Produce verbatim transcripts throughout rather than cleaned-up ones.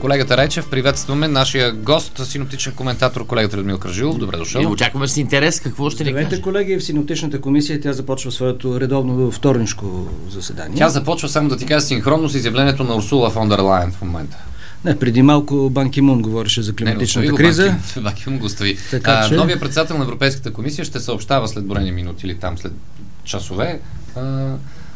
колегата Райчев. Приветстваме нашия гост, синоптичен коментатор, колегата Людмил Кръжилов. Добре дошъл. И очакваме с интерес какво ще ни каже. Здравейте, колеги, в синоптичната комисия. Тя започва своето редовно вторнишко заседание. Тя започва, само да ти кажа, синхронно с изявлението на Урсула фон дер Лайен в момента. Не, преди малко Бан Ки Мун говореше за климатичната не, криза. Бан Ки Мун го остави. Така, че... Новия председател на Европейската комисия ще съобщава след броени минути или там след часове. А...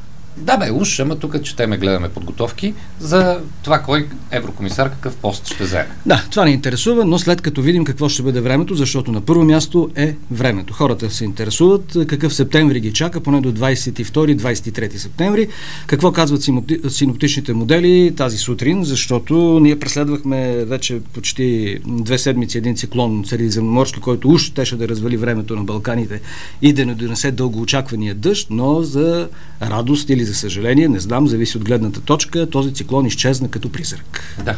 Да бе, уж, ама тук четеме, гледаме подготовки за това кой еврокомисар какъв пост ще вземе. Да, това ни интересува, но след като видим какво ще бъде времето, защото на първо място е времето. Хората се интересуват какъв септември ги чака, поне до двадесет и втори до двадесет и трети септември. Какво казват синоптичните модели тази сутрин, защото ние преследвахме вече почти две седмици един циклон средиземноморски, който уж щеше да развали времето на Балканите и да не донесе дългоочаквания дъжд, но за радост или за съжаление, не знам, зависи от гледната точка, този циклон изчезна като призрак. Да.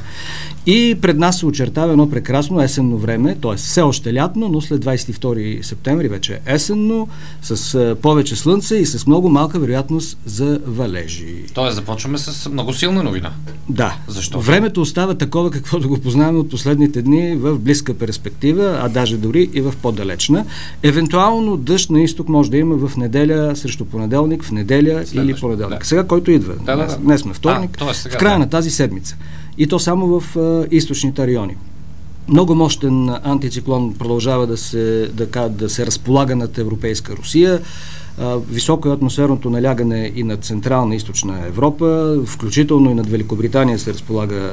И пред нас се очертава едно прекрасно есенно време, т.е. все още лятно, но след двадесет и втори септември вече е есенно, с а, повече слънце и с много малка вероятност за валежи. Тоест започваме с много силна новина. Да. Защо? Времето остава такова, каквото го познаваме от последните дни в близка перспектива, а даже дори и в по-далечна. Евентуално дъжд на изток може да има в неделя срещу понеделник, в неделя Следващ. или понеделник. Да. Сега, който идва. Да, да, да. Днес сме вторник, а, сега, в края да. на тази седмица. И то само в а, източните райони. Много мощен антициклон продължава да се, да, да се разполага над Европейска Русия. А, високо е атмосферното налягане и над Централна и Източна Европа, включително и над Великобритания се разполага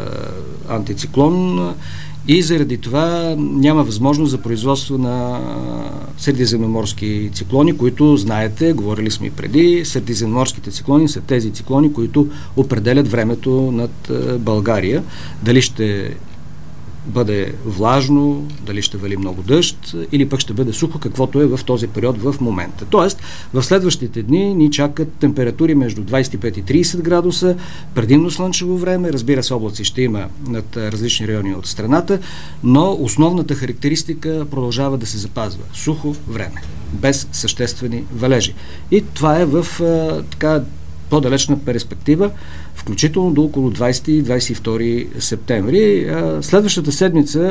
антициклон. И заради това няма възможност за производство на средиземноморски циклони, които, знаете, говорили сме и преди, средиземноморските циклони са тези циклони, които определят времето над България. Дали ще бъде влажно, дали ще вали много дъжд или пък ще бъде сухо, каквото е в този период в момента. Тоест, в следващите дни ни чакат температури между двадесет и пет и тридесет градуса, предимно слънчево време, разбира се, облаци ще има над различни райони от страната, но основната характеристика продължава да се запазва. Сухо време, без съществени валежи. И това е в а, така по-далечна перспектива, включително до около двадесети и двадесет и втори септември. Следващата седмица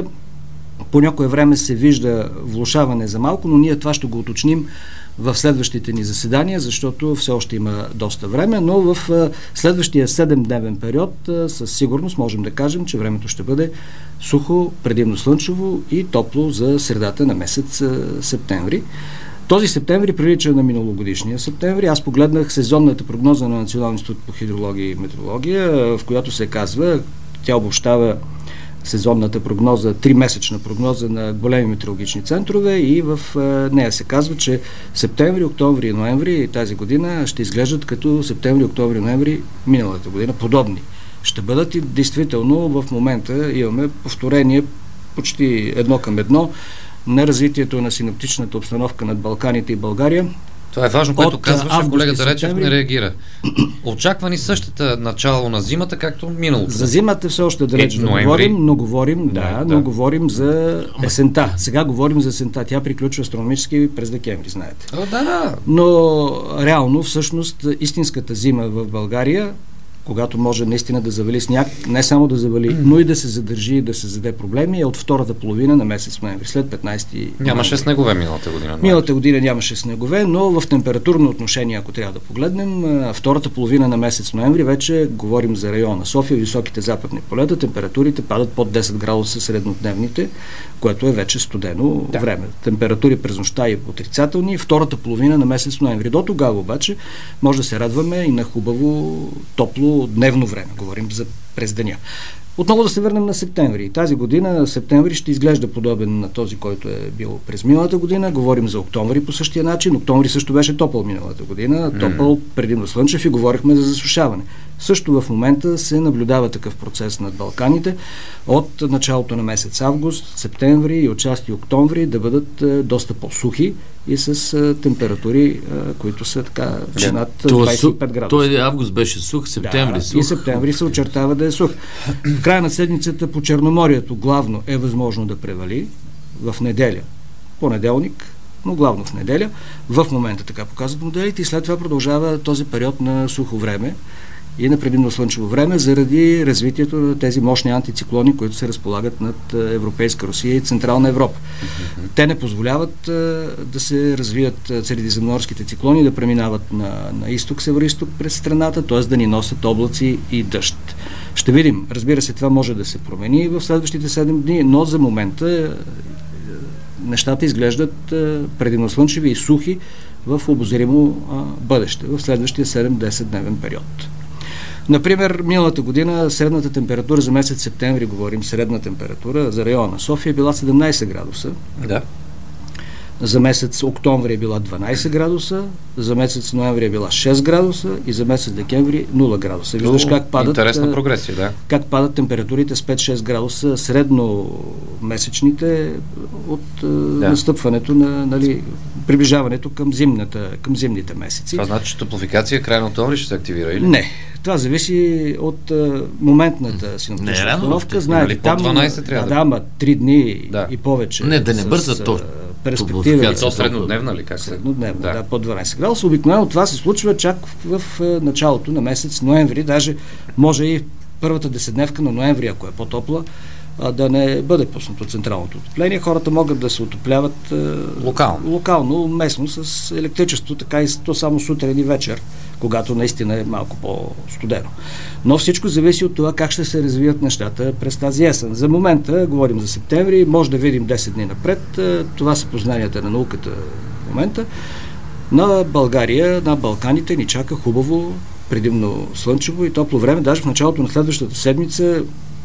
по някое време се вижда влошаване за малко, но ние това ще го уточним в следващите ни заседания, защото все още има доста време, но в следващия седемдневен период със сигурност можем да кажем, че времето ще бъде сухо, предимно слънчево и топло за средата на месец септември. Този септември прилича на миналогодишния септември. Аз погледнах сезонната прогноза на Националния институт по хидрология и метеорология, в която се казва, тя обобщава сезонната прогноза, тримесечна прогноза на големи метеорологични центрове и в нея се казва, че септември, октомври и ноември тази година ще изглеждат като септември, октомври и ноември миналата година. Подобни ще бъдат и действително в момента имаме повторение почти едно към едно на развитието на синоптичната обстановка над Балканите и България. Това е важно, което казваше колегата Речев, септември... не реагира. Очаква ни същата начало на зимата, както миналото. За зимата все още далеч е, да говорим, но говорим, да, да, но говорим за есента. Сега говорим за есента. Тя приключва астрономически през декември, знаете. О, да, да. Но реално, всъщност, истинската зима в България, когато може наистина да завали сняг, не само да завали, но и да се задържи и да се заде проблеми, е от втората половина на месец ноември, след петнайсети. Нямаше снегове миналата година. Миналата година нямаше снегове, но в температурно отношение, ако трябва да погледнем, втората половина на месец ноември вече говорим за района София, високите западни полета, температурите падат под десет градуса среднодневните, което е вече студено да. време. Температури през нощта и отрицателни, втората половина на месец ноември. До тогава обаче може да се радваме и на хубаво, топло дневно време. Говорим за през деня. Отново да се върнем на септември. Тази година септември ще изглежда подобен на този, който е бил през миналата година. Говорим за октомври по същия начин. Октомври също беше топъл миналата година. Топъл предимно слънчев и говорихме за засушаване. Също в момента се наблюдава такъв процес над Балканите от началото на месец август, септември и отчасти октомври да бъдат е, доста по-сухи и с е, температури, е, които са така да. над двайсет и пет градуса. Той август беше сух, септември да, сух. И септември се очертава да е сух. В края на седмицата по Черноморието главно е възможно да превали в неделя, понеделник, но главно в неделя. В момента така показват моделите и след това продължава този период на сухо време и на предимно слънчево време, заради развитието на тези мощни антициклони, които се разполагат над Европейска Русия и Централна Европа. Mm-hmm. Те не позволяват а, да се развият средиземноморските циклони, да преминават на, на изток, северо-изток през страната, т.е. да ни носят облаци и дъжд. Ще видим. Разбира се, това може да се промени в следващите седем дни, но за момента нещата изглеждат предимно слънчеви и сухи в обозримо а, бъдеще, в следващия седем-десет дневен период. Например, миналата година средната температура за месец септември, говорим средна температура за района на София, е била седемнайсет градуса. Да. За месец октомври е била дванайсет градуса, за месец ноември е била шест градуса и за месец декември нула градуса. Виждаш как падат, интересна прогресия, да. Как падат температурите с пет-шест градуса средно месечните от да. настъпването на, нали, приближаването към зимната, към зимните месеци. Това значи, че топлофикация край на октомври ще се активира или? Не. Това зависи от а, моментната синоптична обстановка. Знаете, нали, там дванайсет трябва да, да, ама три дни да. и повече. Не, да не бързат то. Перспектива. То среднодневна ли? Как среднодневна, да. да, под дванайсет градуса. Обикновено това се случва чак в, в началото на месец ноември, даже може и първата десетдневка на ноември, ако е по-топла, а, да не бъде пуснато централното отопление. Хората могат да се отопляват а, локално. локално, местно с електричество, така и то само сутрин и вечер, когато наистина е малко по-студено. Но всичко зависи от това как ще се развият нещата през тази есен. За момента, говорим за септември, може да видим десет дни напред. Това са познанията на науката в момента. На България, на Балканите ни чака хубаво, предимно слънчево и топло време. Даже в началото на следващата седмица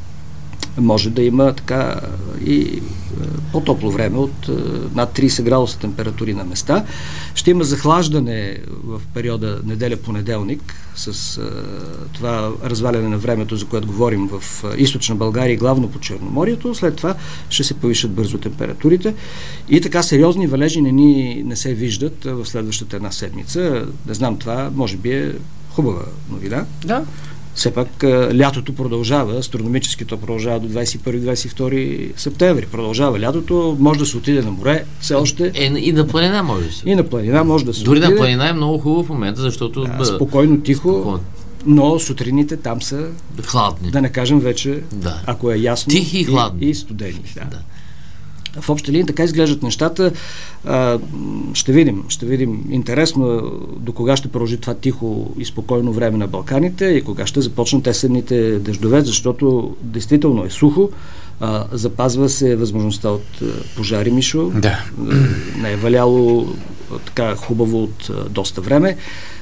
може да има така и по-топло време от над трийсет градуса температури на места. Ще има захлаждане в периода неделя-понеделник с а, това разваляне на времето, за което говорим в а, източна България и главно по Черноморието. След това ще се повишат бързо температурите и така сериозни валежи не, ни, не се виждат а, в следващата една седмица. Не знам, това може би е хубава новина. Да. Все пак лятото продължава, астрономически то продължава до двайсет и първи - двайсет и втори септември. Продължава лятото, може да се отиде на море, все още. Е, и на планина може да се. И на планина може да се Дори отиде. на планина е много хубаво в момента, защото... Да, спокойно, тихо, спокойно. Но сутрините там са хладни. Да не кажем вече, да. Ако е ясно, тихи и хладни. И, и студени. Да. Да. В общи линии така изглеждат нещата. А, ще видим, ще видим интересно до кога ще продължи това тихо и спокойно време на Балканите и кога ще започнат есенните дъждове, защото действително е сухо. А, запазва се възможността от а, пожари, Мишо. Да. Не е валяло а, така хубаво от а, доста време.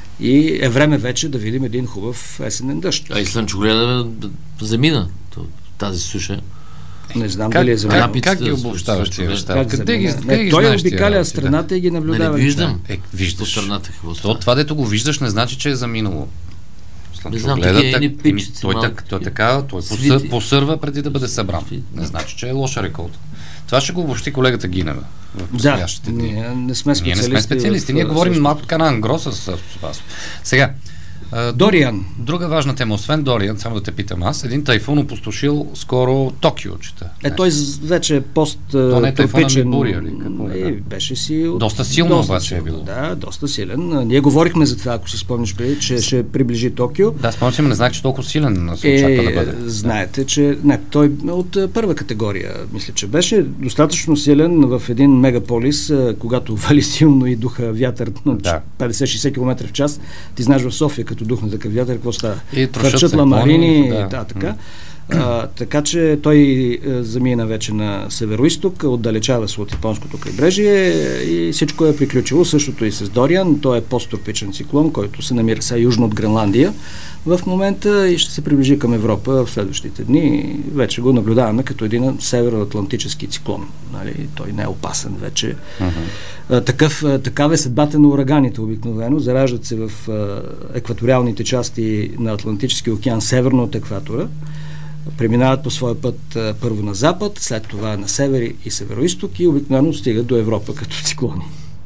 И е време вече да видим един хубав есенен дъжд. А и Слънчогледа замина тази суша. Не знам как, дали е за как, как, как ги обобщаваш тези неща? Къде ги, къде ги той знаеш обикаля страната и ги наблюдава. Не, не виждам. Е, виждаш. По страната какво То, това, дето го виждаш, не значи, че е заминало. Не знам, такива едни пипчици. Той, так, той така, той посър, посърва преди да бъде събран. Не значи, че е лоша реколта. Това ще го обобщи колегата Гинева в предстоящите дни. Ние не сме специалисти. Ние не сме специалисти. Ние говорим малко така на ангро с вас. Сега, Дориан. Друга важна тема, освен Дориан, само да те питам аз, един тайфун опустошил скоро Токио, чета. Е, той вече е пост То не е тайфуна Мибурия ли? Какво е, е, беше си... От... Доста силно доста обаче силно, е било. Да, доста силен. Ние говорихме за това, ако си спомниш, че С... ще приближи Токио. Да, спомням си, но не знаеш, че толкова силен се очаква е, да бъде. Знаете, че... Не, той от първа категория, мисля, че беше достатъчно силен в един мегаполис, когато вали силно и духа вятър на да. петдесет-шейсет километра в час. Ти знаеш в София, като духне такъв вятър, какво става? Фърчат ламарини, да, да, така. А, така че той а, замина вече на северо-исток, отдалечава се от японското крайбрежие и всичко е приключило. Същото и с Дориан. Той е посттропичен циклон, който се намира сега южно от Гренландия в момента и ще се приближи към Европа в следващите дни. Вече го наблюдаваме като един североатлантически циклон. Нали? Той не е опасен вече. Uh-huh. А, такъв, а, такава е съдбата на ураганите обикновено. Зараждат се в а, екваториалните части на Атлантическия океан, северно от екватора. Преминават по своя път а, първо на запад, след това на север и североизток и обикновено стигат до Европа като циклони.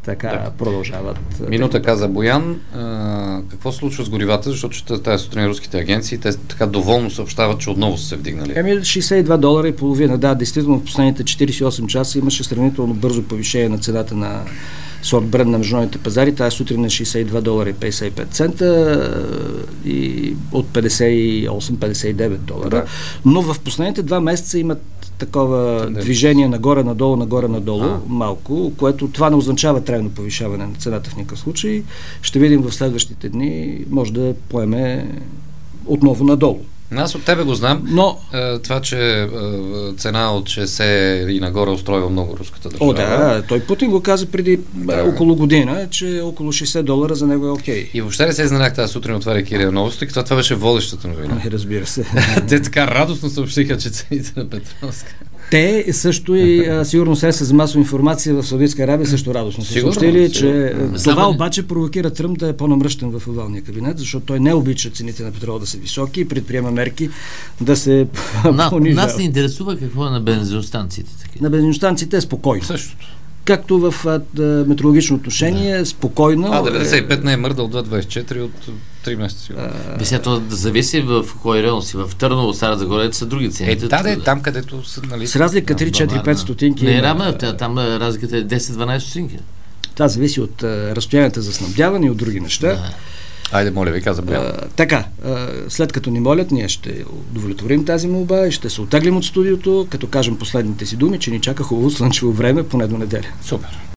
така да. продължават. Минута каза Боян. А, какво се случва с горивата? Защото тази сутрин руските агенции, те така доволно съобщават, че отново са се вдигнали. Еми шейсет и два долара и половина. Да, действително в последните четиридесет и осем часа имаше сравнително бързо повишение на цената на сорт Брент на международните пазари. Тази сутрин е шейсет и два долара и петдесет и пет цента и от петдесет и осем петдесет и девет долара. Да. Но в последните два месеца имат такова не. движение нагоре-надолу, нагоре-надолу, а. малко, което това не означава трайно повишаване на цената в никакъв случай. Ще видим в следващите дни, може да поеме отново надолу. Аз от тебе го знам, но това, че цена от шейсет и нагоре устроила много руската държава. О, да, той Путин го каза преди да. около година, че около шейсет долара за него е окей. И въобще не се изненах тази сутрин отваряйки РИА Новости, като това беше водещата новина. Разбира се. Те така радостно съобщиха, че цените на петролска. Те също и а, сигурно средства за масова информация в Саудитска Арабия също радостно са съобщили, че това Само... обаче провокира Тръмп да е по-намръщен в овалния кабинет, защото той не обича цените на петрола да са високи и предприема мерки да се На, понижават. Нас не интересува какво е на бензиностанциите. На бензиностанциите е спокойно. Същото. Както в а, метеорологично отношение, да. спокойно. А, деветдесет и пет не е мърдал две двадесет и четири от три месеца. Мисля, то да зависи в кой район си. В Търново, Стара Загора са други цени. Е, да, да, там където са, нали... С разлика три четири пет стотинки. Не е равна, там разликата е десет дванадесет стотинки. Това зависи от а, разстоянията за снабдяване и от други неща. Да. Айде, моля ви, каза Боян. Така, а, след като ни молят, ние ще удовлетворим тази молба и ще се оттеглим от студиото, като кажем последните си думи, че ни чака хубаво слънчево време, поне до неделя. Супер.